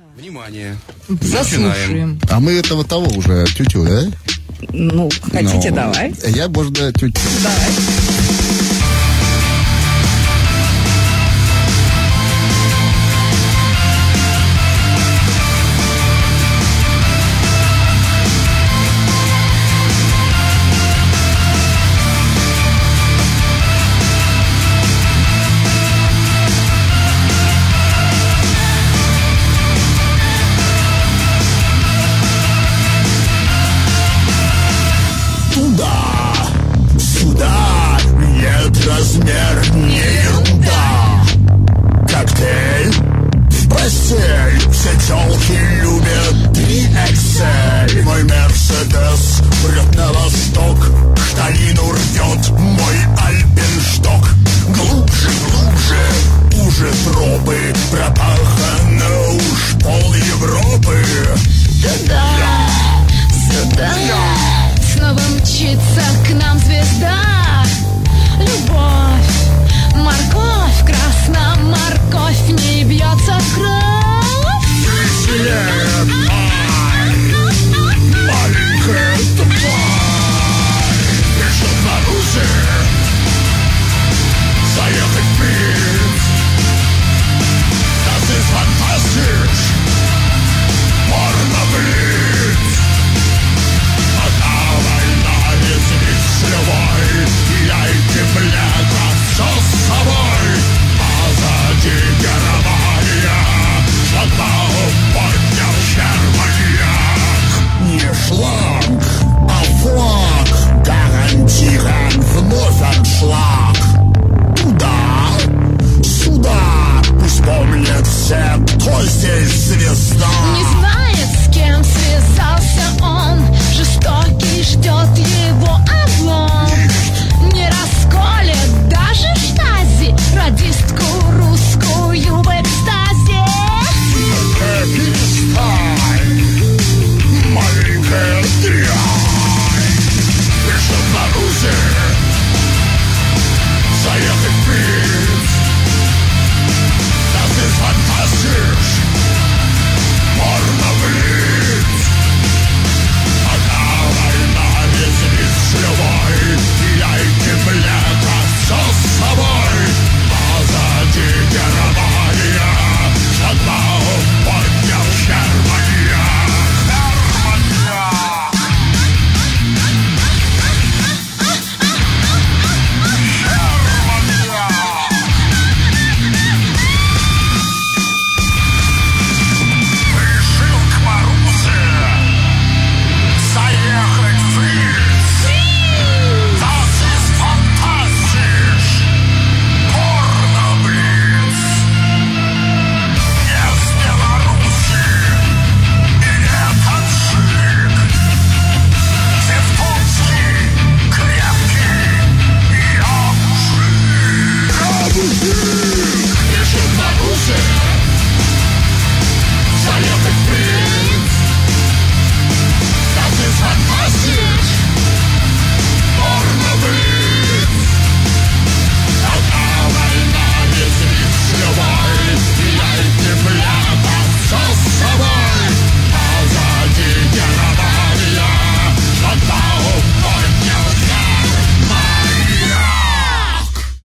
Внимание. Заслушаем. А мы этого того уже, тютю, да? Ну, хотите, давай. Я, можно, тютю. Давай. Сюда нет, размер не ерунда. Коктейль в постель, все тёлки любят 3XL. Мой Мерседес прет на восток, штанину рвет мой Альпеншток. Глубже, глубже, уже тропы, пропахано уж пол Европы. Сюда снова мчится к нам звезда. Любовь, морковь, красная морковь, в ней бьется кровь. Маленькая тварь пришла снаружи заехать в Минск. Das ist fantastisch, Pornoblitz. Одна война без лицевой, яйки, бляха, все с собой. Позади Германия, шлагбаум поднял Германьяк. Не шланг, а флаг, гарантирован вновь аншлаг. Туда, сюда, пусть помнят все, кто здесь звезда. Не знает, с кем связался он, жестокий ждет